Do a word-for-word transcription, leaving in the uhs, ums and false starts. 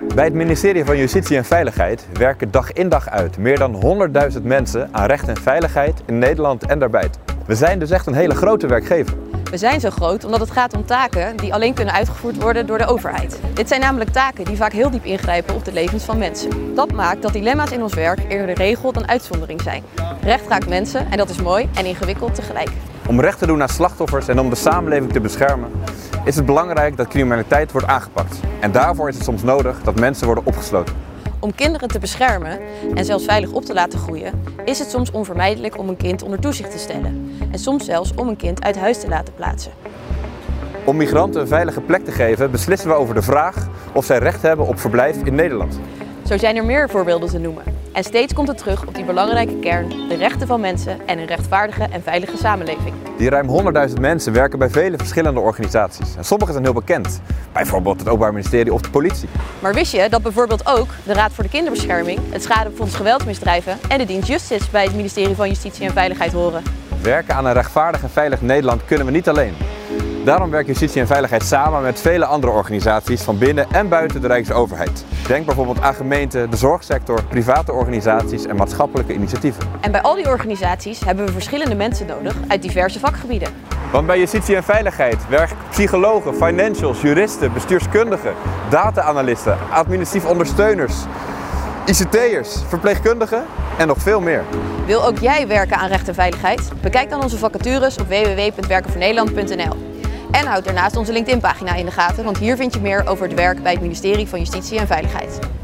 Bij het ministerie van Justitie en Veiligheid werken dag in dag uit meer dan honderdduizend mensen aan recht en veiligheid in Nederland en daarbuiten. We zijn dus echt een hele grote werkgever. We zijn zo groot omdat het gaat om taken die alleen kunnen uitgevoerd worden door de overheid. Dit zijn namelijk taken die vaak heel diep ingrijpen op de levens van mensen. Dat maakt dat dilemma's in ons werk eerder de regel dan uitzondering zijn. Recht raakt mensen en dat is mooi en ingewikkeld tegelijk. Om recht te doen aan slachtoffers en om de samenleving te beschermen, is het belangrijk dat criminaliteit wordt aangepakt. En daarvoor is het soms nodig dat mensen worden opgesloten. Om kinderen te beschermen en zelfs veilig op te laten groeien, is het soms onvermijdelijk om een kind onder toezicht te stellen. En soms zelfs om een kind uit huis te laten plaatsen. Om migranten een veilige plek te geven, beslissen we over de vraag of zij recht hebben op verblijf in Nederland. Zo zijn er meer voorbeelden te noemen. En steeds komt het terug op die belangrijke kern, de rechten van mensen en een rechtvaardige en veilige samenleving. Die ruim honderdduizend mensen werken bij vele verschillende organisaties. En sommige zijn heel bekend, bijvoorbeeld het Openbaar Ministerie of de politie. Maar wist je dat bijvoorbeeld ook de Raad voor de Kinderbescherming, het Schadefonds Geweldsmisdrijven en de dienst Justice bij het ministerie van Justitie en Veiligheid horen? Werken aan een rechtvaardig en veilig Nederland kunnen we niet alleen. Daarom werkt Justitie en Veiligheid samen met vele andere organisaties van binnen en buiten de Rijksoverheid. Denk bijvoorbeeld aan gemeenten, de zorgsector, private organisaties en maatschappelijke initiatieven. En bij al die organisaties hebben we verschillende mensen nodig uit diverse vakgebieden. Want bij Justitie en Veiligheid werken psychologen, financials, juristen, bestuurskundigen, data-analysten, administratief ondersteuners, I C T'ers, verpleegkundigen en nog veel meer. Wil ook jij werken aan recht en veiligheid? Bekijk dan onze vacatures op w w w punt werken voor nederland punt n l. En houd daarnaast onze LinkedIn-pagina in de gaten, want hier vind je meer over het werk bij het ministerie van Justitie en Veiligheid.